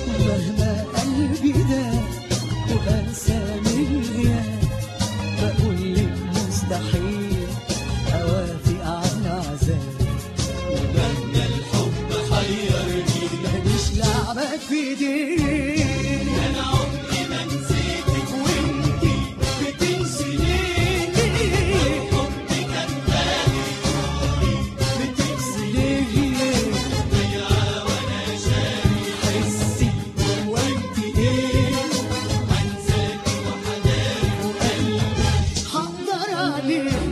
مهما قلبي ده وأنسى من غياب، بقول لك مستحيل أوافق على عذاب. ومهما الحب حيرني ماليش لعبك في ايديك، أنا عمري ما نسيتك وإنتي بتنسيني. الحب كان غالي روحي بتنسي ليه ضيعة وأنا شاري حسي وانت ايه هنساكي وحداري وقلبي حضر عليك.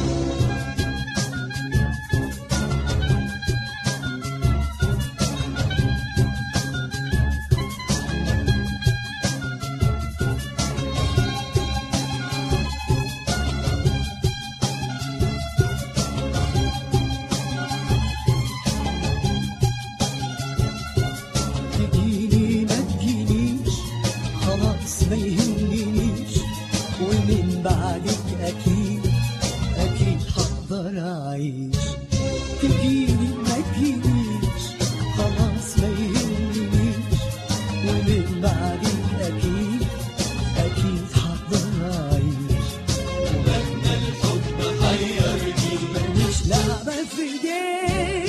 تجيني ما تجينيش خلاص ما يهمنيش، ومن بعدك أكيد أكيد هقدر أعيش. تجيني ما تجينيش خلاص ما يهمنيش، ومن بعدك أكيد أكيد هقدر أعيش. ومهما الحب حيرني ماليش لعبة في إيديك،